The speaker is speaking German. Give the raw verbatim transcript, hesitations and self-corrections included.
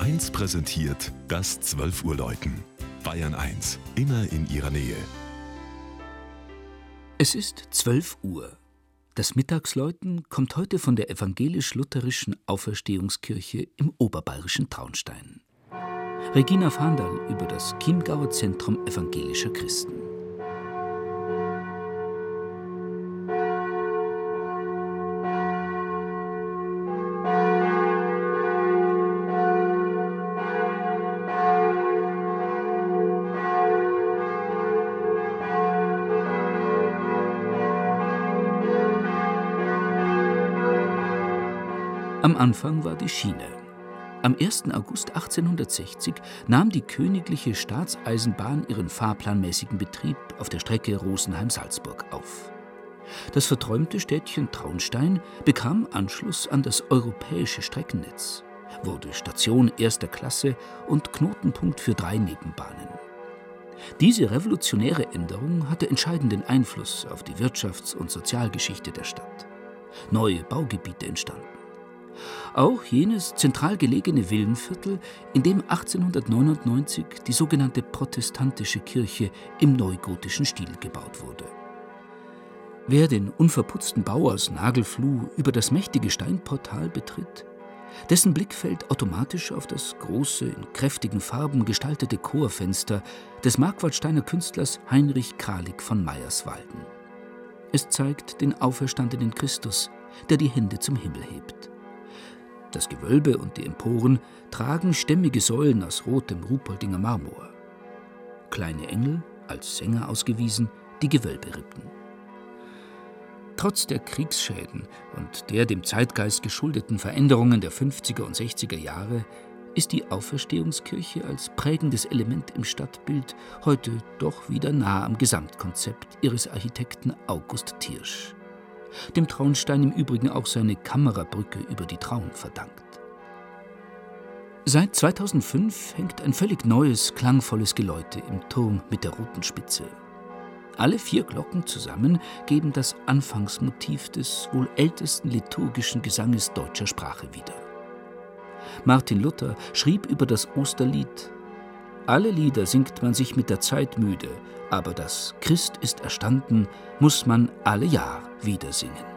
eins präsentiert das zwölf Uhr Läuten. Bayern eins, immer in ihrer Nähe. Es ist zwölf Uhr. Das Mittagsläuten kommt heute von der evangelisch-lutherischen Auferstehungskirche im oberbayerischen Traunstein. Regina Fahndal über das Chiemgauer Zentrum evangelischer Christen. Am Anfang war die Schiene. Am ersten August achtzehnhundertsechzig nahm die Königliche Staatseisenbahn ihren fahrplanmäßigen Betrieb auf der Strecke Rosenheim-Salzburg auf. Das verträumte Städtchen Traunstein bekam Anschluss an das europäische Streckennetz, wurde Station erster Klasse und Knotenpunkt für drei Nebenbahnen. Diese revolutionäre Änderung hatte entscheidenden Einfluss auf die Wirtschafts- und Sozialgeschichte der Stadt. Neue Baugebiete entstanden. Auch jenes zentral gelegene Villenviertel, in dem achtzehnhundertneunundneunzig die sogenannte protestantische Kirche im neugotischen Stil gebaut wurde. Wer den unverputzten Bau aus Nagelfluh über das mächtige Steinportal betritt, dessen Blick fällt automatisch auf das große, in kräftigen Farben gestaltete Chorfenster des Markwaldsteiner Künstlers Heinrich Kralik von Meyerswalden. Es zeigt den auferstandenen Christus, der die Hände zum Himmel hebt. Das Gewölbe und die Emporen tragen stämmige Säulen aus rotem Ruhpoldinger Marmor. Kleine Engel, als Sänger ausgewiesen, die Gewölberippen. Trotz der Kriegsschäden und der dem Zeitgeist geschuldeten Veränderungen der fünfziger und sechziger Jahre ist die Auferstehungskirche als prägendes Element im Stadtbild heute doch wieder nah am Gesamtkonzept ihres Architekten August Thiersch, dem Traunstein im Übrigen auch seine Kamerabrücke über die Traun verdankt. Seit zweitausendfünf hängt ein völlig neues, klangvolles Geläute im Turm mit der roten Spitze. Alle vier Glocken zusammen geben das Anfangsmotiv des wohl ältesten liturgischen Gesanges deutscher Sprache wieder. Martin Luther schrieb über das Osterlied: Alle Lieder singt man sich mit der Zeit müde, aber das Christ ist erstanden, muss man alle Jahr wieder singen.